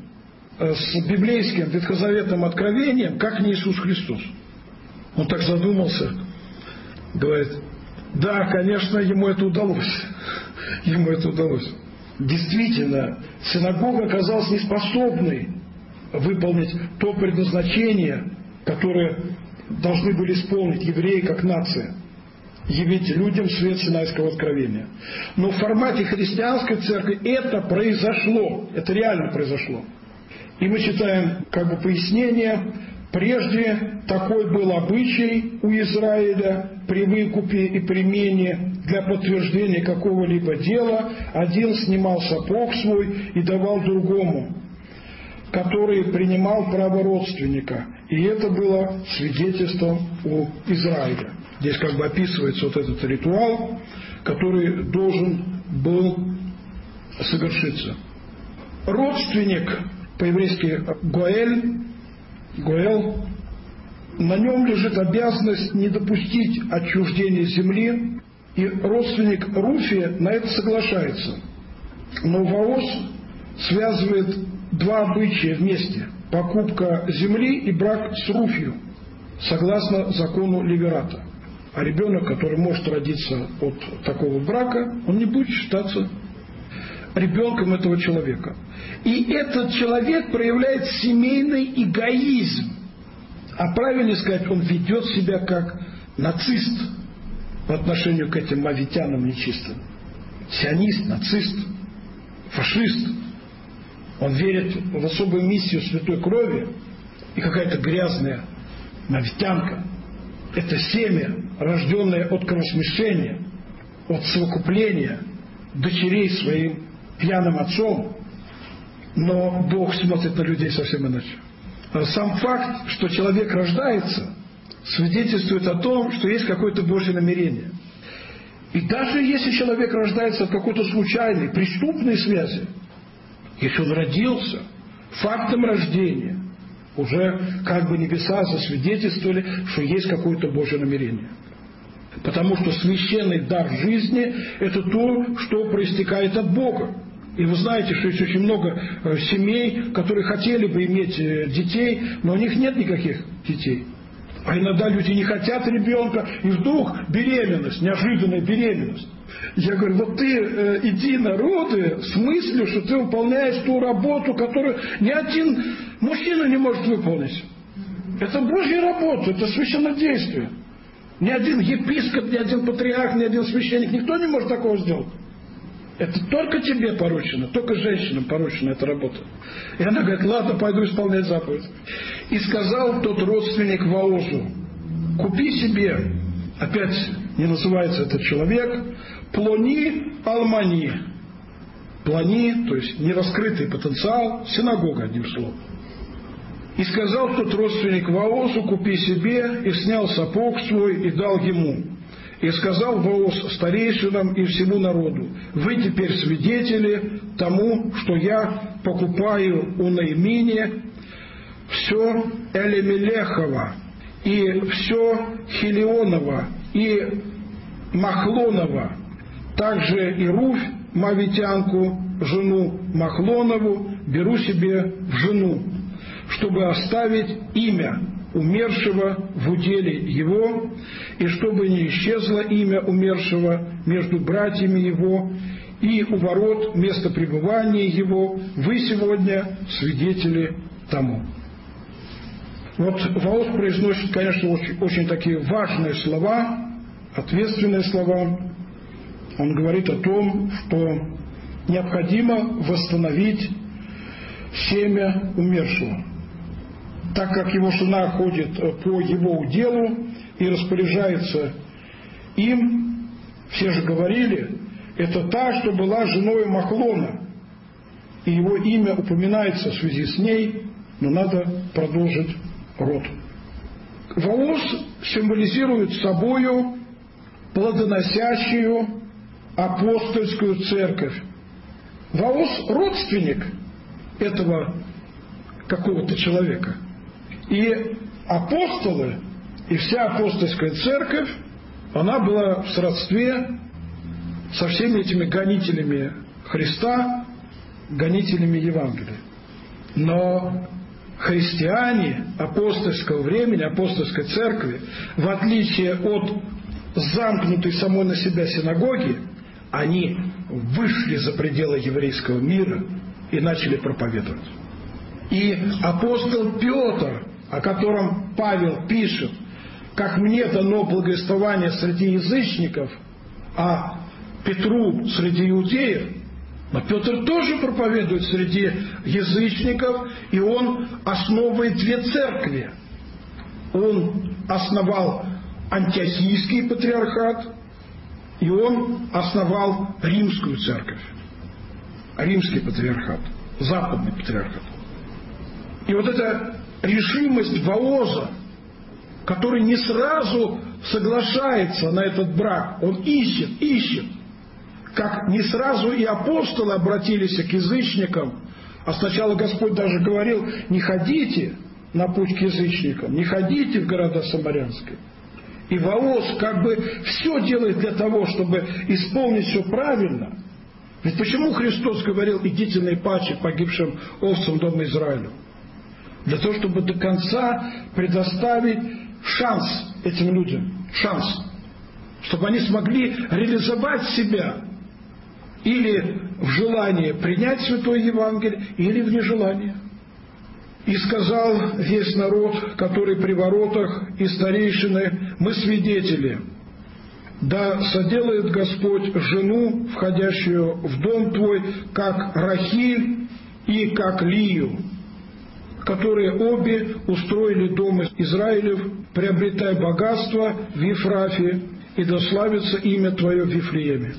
с библейским ветхозаветным откровением, как не Иисус Христос? Он так задумался. Говорит, да, конечно, ему это удалось. Ему это удалось. Действительно, синагога оказалась неспособной выполнить то предназначение, которое должны были исполнить евреи как нация. Явить людям свет Синайского откровения. Но в формате христианской церкви это произошло. Это реально произошло. И мы читаем как бы пояснение. Прежде такой был обычай у Израиля при выкупе и примене для подтверждения какого-либо дела. Один снимал сапог свой и давал другому, который принимал право родственника. И это было свидетельством у Израиля. Здесь как бы описывается вот этот ритуал, который должен был совершиться. Родственник, по-еврейски Гоэль, Гоэл, на нем лежит обязанность не допустить отчуждения земли, и родственник Руфи на это соглашается. Но Ваос связывает два обычая вместе – покупка земли и брак с Руфью, согласно закону Левирата. А ребенок, который может родиться от такого брака, он не будет считаться ребенком этого человека. И этот человек проявляет семейный эгоизм. А правильно сказать, он ведет себя как нацист по отношению к этим мавитянам нечистым. Сионист, нацист, фашист. Он верит в особую миссию святой крови, и какая-то грязная мавитянка – это семя, рожденное от кровосмешения, от совокупления дочерей своим пьяным отцом. Но Бог смотрит на людей совсем иначе. Сам факт, что человек рождается, свидетельствует о том, что есть какое-то Божье намерение. И даже если человек рождается от какой-то случайной, преступной связи, если он родился, фактом рождения, уже как бы небеса засвидетельствовали, что есть какое-то Божье намерение. Потому что священный дар жизни – это то, что проистекает от Бога. И вы знаете, что есть очень много семей, которые хотели бы иметь детей, но у них нет никаких детей. А иногда люди не хотят ребенка, и вдруг беременность, неожиданная беременность. Я говорю, вот ты э, иди на роды с мыслью, что ты выполняешь ту работу, которую ни один мужчина не может выполнить. Это Божья работа, это священнодействие. Ни один епископ, ни один патриарх, ни один священник, никто не может такого сделать. Это только тебе поручено, только женщинам поручена эта работа. И она говорит: ладно, пойду исполнять заповедь. И сказал тот родственник Воозу: купи себе, опять не называется этот человек, плони алмани. Плони, то есть нераскрытый потенциал, синагога, одним словом. И сказал тот родственник Воозу: купи себе, и снял сапог свой, и дал ему. И сказал Вооз старейшинам и всему народу: вы теперь свидетели тому, что я покупаю у Наимини все Элемелехова, и все Хилионова, и Махлонова, также и Руфь Мавитянку, жену Махлонову, беру себе в жену, чтобы оставить имя умершего в уделе его, и чтобы не исчезло имя умершего между братьями его, и у ворот места пребывания его вы сегодня свидетели тому. Вот Вооз произносит, конечно, очень, очень такие важные слова, ответственные слова. Он говорит о том, что необходимо восстановить семя умершего, так как его жена ходит по его уделу и распоряжается им. Все же говорили, это та, что была женой Махлона, и его имя упоминается в связи с ней, но надо продолжить род. Вооз символизирует собою плодоносящую апостольскую церковь. Вооз родственник этого какого-то человека. И апостолы, и вся апостольская церковь, она была в сродстве со всеми этими гонителями Христа, гонителями Евангелия. Но христиане апостольского времени, апостольской церкви, в отличие от замкнутой самой на себя синагоги, они вышли за пределы еврейского мира и начали проповедовать. И апостол Петр, о котором Павел пишет: как мне дано благовествование среди язычников, а Петру среди иудеев, но Петр тоже проповедует среди язычников, и он основывает две церкви. Он основал антиохийский патриархат, и он основал римскую церковь, римский патриархат, западный патриархат. И вот эта решимость Вооза, который не сразу соглашается на этот брак, он ищет, ищет, как не сразу и апостолы обратились к язычникам, а сначала Господь даже говорил: не ходите на путь к язычникам, не ходите в города самарянские. И Вооз как бы все делает для того, чтобы исполнить все правильно. Ведь почему Христос говорил: идите наипаче погибшим овцам дома Израилю? Для того, чтобы до конца предоставить шанс этим людям, шанс, чтобы они смогли реализовать себя или в желании принять Святое Евангелие, или в нежелании. И сказал весь народ, который при воротах, и старейшины: мы свидетели, да соделает Господь жену, входящую в дом твой, как Рахиль и как Лию, которые обе устроили дом Израилев, приобретай богатство в Ефрафе, и да славится имя твое в Вифлееме.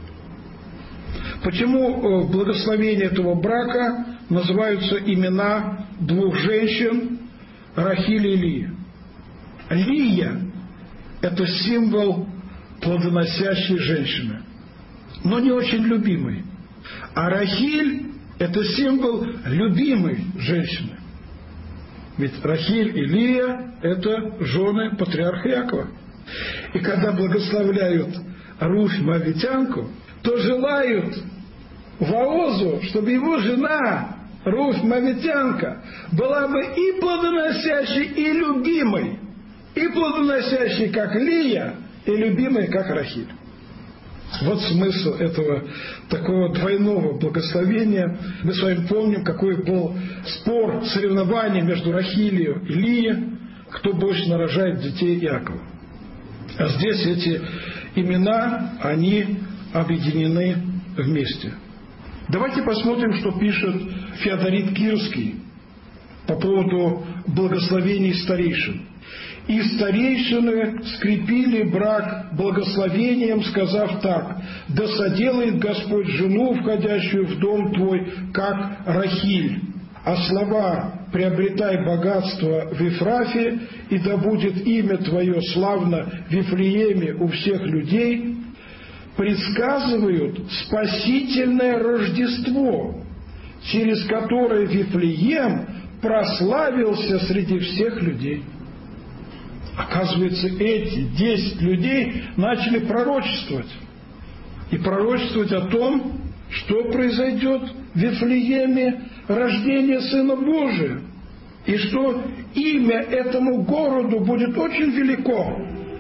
Почему в благословении этого брака называются имена двух женщин, Рахиль и Лия? Лия – это символ плодоносящей женщины, но не очень любимой. А Рахиль – это символ любимой женщины. Ведь Рахиль и Лия – это жены патриарха Иакова. И когда благословляют Руфь Моавитянку, то желают Воозу, чтобы его жена, Руфь Моавитянка, была бы и плодоносящей, и любимой, и плодоносящей, как Лия, и любимой, как Рахиль. Вот смысл этого такого двойного благословения. Мы с вами помним, какой был спор, соревнование между Рахилью и Лией, кто больше нарожает детей Иакова. А здесь эти имена, они объединены вместе. Давайте посмотрим, что пишет Феодорит Кирский по поводу благословений старейшин. «И старейшины скрепили брак благословением, сказав так: да соделает Господь жену, входящую в дом твой, как Рахиль. А слова: приобретай богатство в Ефрафе, и да будет имя твое славно в Вифлееме у всех людей, предсказывают спасительное Рождество, через которое Вифлеем прославился среди всех людей». Оказывается, эти десять людей начали пророчествовать. И пророчествовать о том, что произойдет в Вифлееме рождение Сына Божия. И что имя этому городу будет очень велико.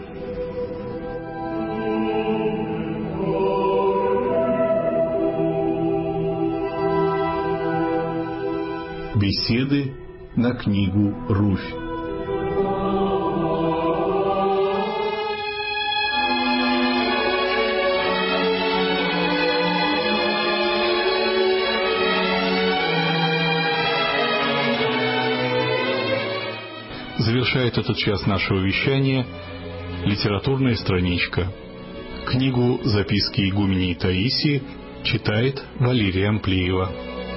Беседы на книгу «Руфь». Завершает этот час нашего вещания литературная страничка. Книгу «Записки игуменей Таисии» читает Валерия Амплиева.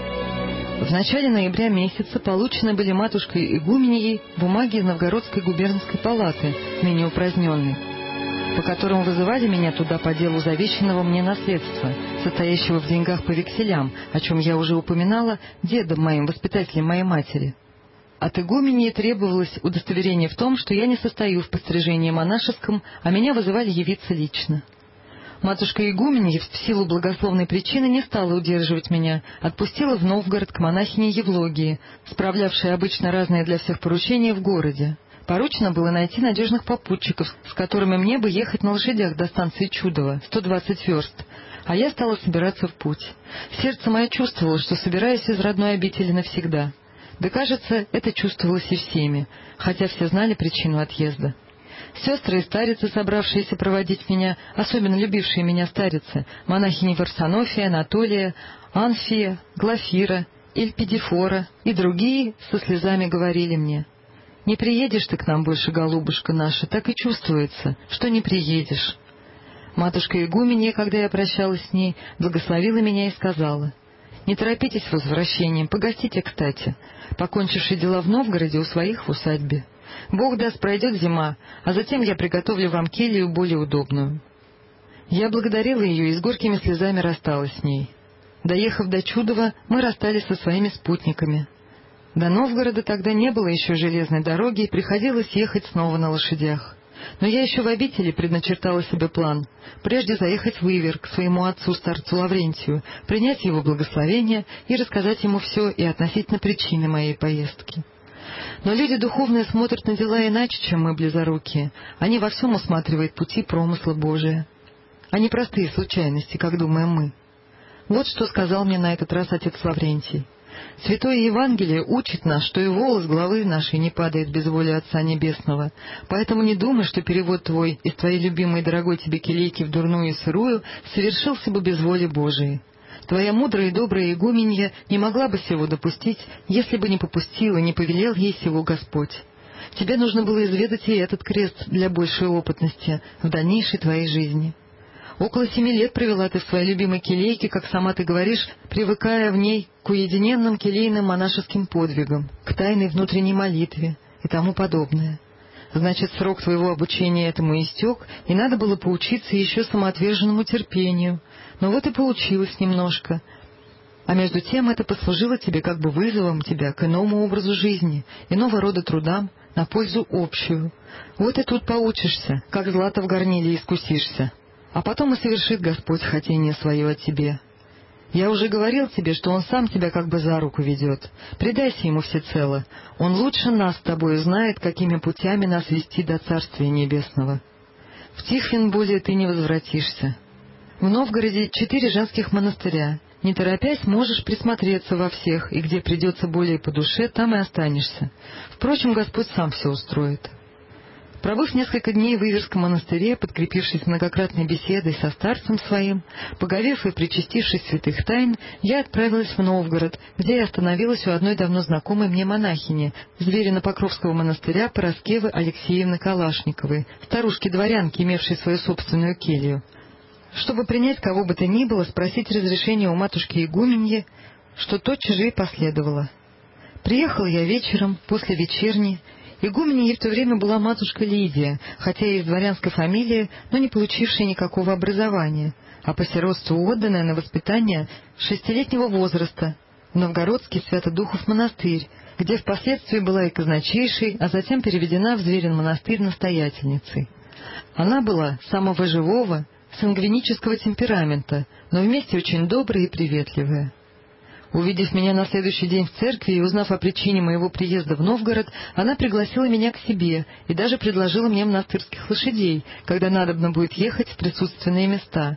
В начале ноября месяца получены были матушкой игуменьей бумаги из Новгородской губернской палаты, ныне упраздненной, по которым вызывали меня туда по делу завещанного мне наследства, состоящего в деньгах по векселям, о чем я уже упоминала дедом моим, воспитателем моей матери. От игуменьи требовалось удостоверение в том, что я не состою в пострижении монашеском, а меня вызывали явиться лично. Матушка игуменья в силу благословной причины не стала удерживать меня, отпустила в Новгород к монахине Евлогии, справлявшей обычно разные для всех поручения в городе. Поручено было найти надежных попутчиков, с которыми мне бы ехать на лошадях до станции Чудово, сто двадцать верст, а я стала собираться в путь. Сердце мое чувствовало, что собираюсь из родной обители навсегда. Да, кажется, это чувствовалось и всеми, хотя все знали причину отъезда. Сестры и старицы, собравшиеся проводить меня, особенно любившие меня старицы, монахини Варсонофия, Анатолия, Анфия, Глафира, Эльпидифора и другие со слезами говорили мне: «Не приедешь ты к нам больше, голубушка наша, так и чувствуется, что не приедешь». Матушка игуменья, когда я прощалась с ней, благословила меня и сказала: «Не торопитесь с возвращением, погостите кстати, покончивши дела в Новгороде у своих в усадьбе. Бог даст, пройдет зима, а затем я приготовлю вам келью более удобную». Я благодарила ее и с горькими слезами рассталась с ней. Доехав до Чудова, мы расстались со своими спутниками. До Новгорода тогда не было еще железной дороги, и приходилось ехать снова на лошадях. Но я еще в обители предначертала себе план: прежде заехать в Ивер к своему отцу-старцу Лаврентию, принять его благословение и рассказать ему все и относительно причины моей поездки. Но люди духовные смотрят на дела иначе, чем мы, близорукие. Они во всем усматривают пути промысла Божия, а не простые случайности, как думаем мы. Вот что сказал мне на этот раз отец Лаврентий: «Святое Евангелие учит нас, что и волос головы нашей не падает без воли Отца Небесного, поэтому не думай, что перевод твой из твоей любимой и дорогой тебе келейки в дурную и сырую совершился бы без воли Божией. Твоя мудрая и добрая игуменья не могла бы сего допустить, если бы не попустил и не повелел ей сего Господь. Тебе нужно было изведать и этот крест для большей опытности в дальнейшей твоей жизни. Около семи лет провела ты в своей любимой келейке, как сама ты говоришь, привыкая в ней к уединенным келейным монашеским подвигам, к тайной внутренней молитве и тому подобное. Значит, срок твоего обучения этому истек, и надо было поучиться еще самоотверженному терпению. Но вот и получилось немножко. А между тем это послужило тебе как бы вызовом тебя к иному образу жизни, иного рода трудам на пользу общую. Вот и тут поучишься, как злато в горниле искусишься. А потом и совершит Господь хотение свое о тебе. Я уже говорил тебе, что Он сам тебя как бы за руку ведет. Предайся Ему всецело. Он лучше нас с тобой знает, какими путями нас вести до Царствия Небесного. В Тихвин более ты не возвратишься. В Новгороде четыре женских монастыря. Не торопясь, можешь присмотреться во всех, и где придется более по душе, там и останешься. Впрочем, Господь сам все устроит. Пробыв несколько дней в Иверском монастыре, подкрепившись многократной беседой со старцем своим, поговев и причастившись святых тайн, я отправилась в Новгород, где я остановилась у одной давно знакомой мне монахини, Зверино-Покровского монастыря Пороскевы Алексеевны Калашниковой, старушки-дворянки, имевшей свою собственную келью, чтобы принять кого бы то ни было, спросить разрешения у матушки игуменьи, что тотчас же и последовало. Приехал я вечером, после вечерни. Игуменьей в то время была матушка Лидия, хотя и из дворянской фамилии, но не получившая никакого образования, а по сиротству отданная на воспитание шестилетнего возраста в Новгородский Свято-Духов монастырь, где впоследствии была и казначейшей, а затем переведена в Зверин монастырь настоятельницей. Она была самого живого, сангвинического темперамента, но вместе очень добрая и приветливая. Увидев меня на следующий день в церкви и узнав о причине моего приезда в Новгород, она пригласила меня к себе и даже предложила мне монастырских лошадей, когда надобно будет ехать в присутственные места.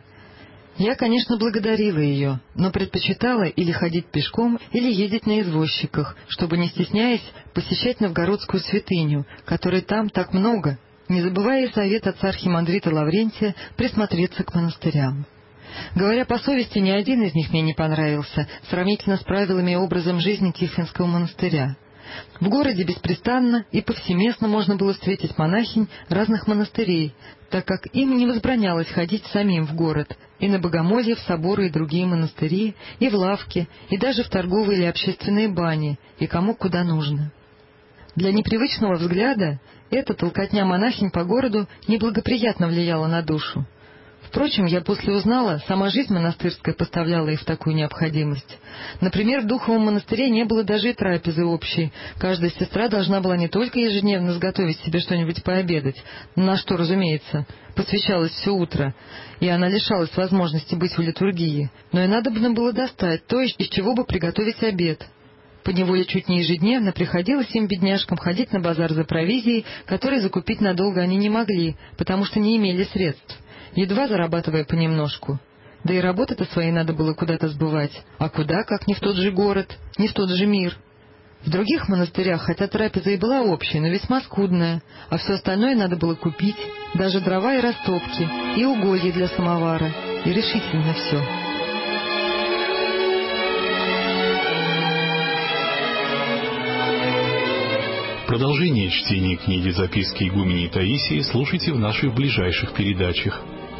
Я, конечно, благодарила ее, но предпочитала или ходить пешком, или ездить на извозчиках, чтобы, не стесняясь, посещать новгородскую святыню, которой там так много, не забывая и совет отца архимандрита Лаврентия присмотреться к монастырям. Говоря по совести, ни один из них мне не понравился, сравнительно с правилами и образом жизни Тихвинского монастыря. В городе беспрестанно и повсеместно можно было встретить монахинь разных монастырей, так как им не возбранялось ходить самим в город, и на богомолье в соборы и другие монастыри, и в лавки, и даже в торговые или общественные бани, и кому куда нужно. Для непривычного взгляда эта толкотня монахинь по городу неблагоприятно влияла на душу. Впрочем, я после узнала, сама жизнь монастырская поставляла их в такую необходимость. Например, в Духовом монастыре не было даже и трапезы общей. Каждая сестра должна была не только ежедневно сготовить себе что-нибудь пообедать, на что, разумеется, посвящалось все утро, и она лишалась возможности быть в литургии, но и надобно было достать то, из чего бы приготовить обед. Поневоле чуть не ежедневно приходилось им, бедняжкам, ходить на базар за провизией, которой закупить надолго они не могли, потому что не имели средств, едва зарабатывая понемножку. Да и работы-то свои надо было куда-то сбывать. А куда, как не в тот же город, не в тот же мир. В других монастырях, хотя трапеза и была общая, но весьма скудная, а все остальное надо было купить, даже дрова и растопки, и уголья для самовара, и решительно все. Продолжение чтения книги «Записки игуменьи Таисии» слушайте в наших ближайших передачах.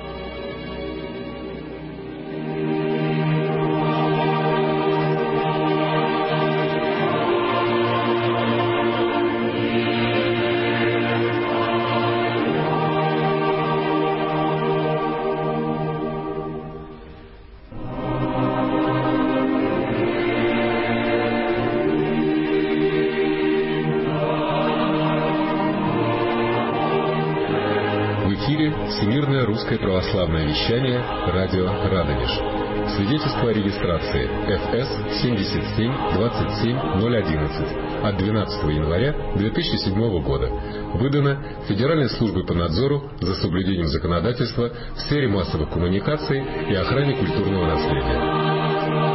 Всемирное русское православное вещание, радио Радонеж. Свидетельство о регистрации эф эс семьдесят семь двадцать семь ноль одиннадцать от двенадцатого января две тысячи седьмого года. Выдано Федеральной службой по надзору за соблюдением законодательства в сфере массовых коммуникаций и охране культурного наследия.